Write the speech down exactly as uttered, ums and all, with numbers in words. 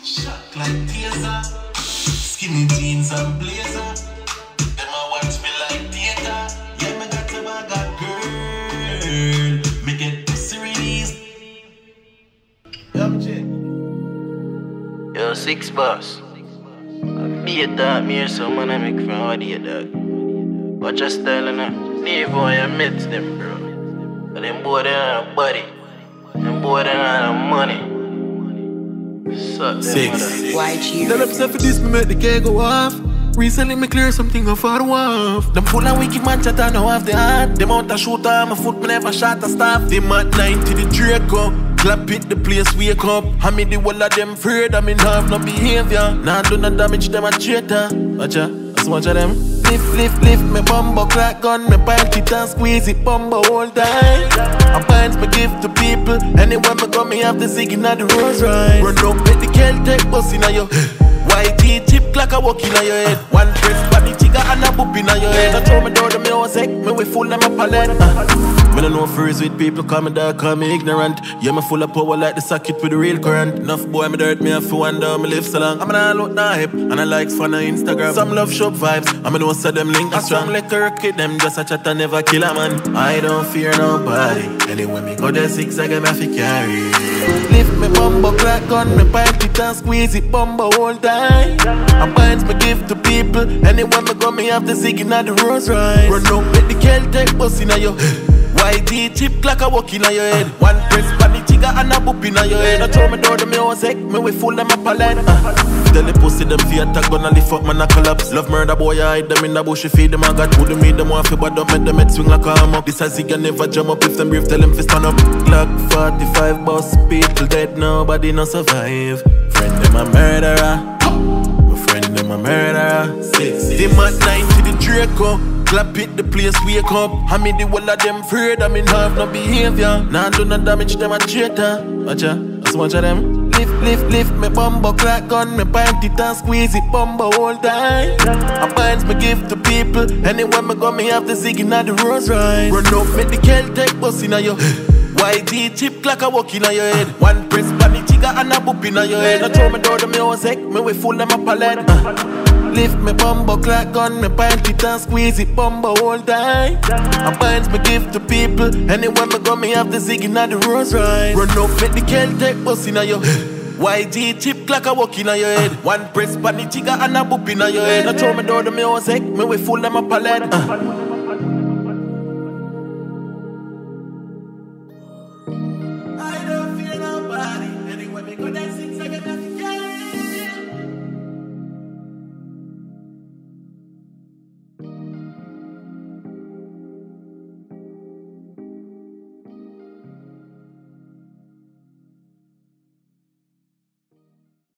Shot like taser, skinny jeans and blazer. Them a watch me like theater. Yeah, me got a bag of girl. Me get pussy released. Yup, chick. Yo, six boss. I be a dog, me or some man I make from all the dog. Watch your style and uh, leave all your mates them, bro. But them boy they not a body. Them boy they not a money. Suck Six. Y G. Tell upset for this, me make the cake go off. Recently me clear something off for the off. Them full of wicked man chat and now have the heart. Them out a shooter, my foot me never shot a staff. Them at ninety the Draco. Clap it, the place wake up. I mean the whole of them afraid, I mean have no behavior. Nah do no damage, them a traitor. Watch ya, that's much of them. Lift, lift, lift, me bumbo crack gun. Me pint it and squeeze it, bumbo all time. I pints me give to people. Anywhere me go, me have the zig in the Rolls Royce. Run up, make the Kel take bus in your Y T chip clock a walk in your head. One press, body chigga and a boop in your head. I throw me down to me house sick, me we full of my palette. uh. Me don't know freeze with people, call me dark, call me ignorant. Yeah, me full of power like the socket with the real current. Enough boy, me dirt, me have to wonder, me live so long. I'm an all out now hip, and I likes for on Instagram. Some love shop vibes, I'm know so them link are strong. Like a kid, them just a chat and never kill a man. I don't fear nobody. Anyway, me go there six, I get me fi carry. Lift me bumbo crack gun, me pint it and squeeze it bumbo all time. I pints me give to people. Anywhere me go, me have the zig in the Rolls Royce. Run up, make the Kel take bus in your Y T chip clock a walk in your head. One press, body chigga and a boop in your head. I throw me down to me house sick, me we full of my palette. uh. Tell the pussy them fear attack, gonna lift up man a collapse. Love murder boy, I hide them in the bush, you feed them I got. Who do me them want fi bad up, make them head swing like a hammock. This a zig and never jump up, if them brave tell them fi stand up. Glock forty-five boss, people dead, nobody no survive. Friend them a murderer, my friend them a murderer. Six, six. Them at ninety the Draco. Clap it, the place wake up. I mean the whole of them afraid, I mean have no behavior. Nah do no damage, them a traitor. Watch ya, that's much of them. Lift, lift, lift, me bumbo crack gun. Me pint it and squeeze it, bumbo all time. I pints me give to people. Anywhere me go, me have the zig in the Rolls Royce. Run up, make the Kel take bus in your Y T chip clock a walk in your head. One press, body chigga and a boop in your head. I throw me down to me house sick, me we full of my palette. uh. Lift me bumbo crack gun, me pint it and squeeze it bumbo all time. I pints me give to people. Anywhere me go, me have the zig in the Rolls Royce. Run up, make the Kel take bus in your Y T chip clock a walk in your head. One press, body chigga and a boop in your head. I throw me down to me house sick, me we full of my palette. uh.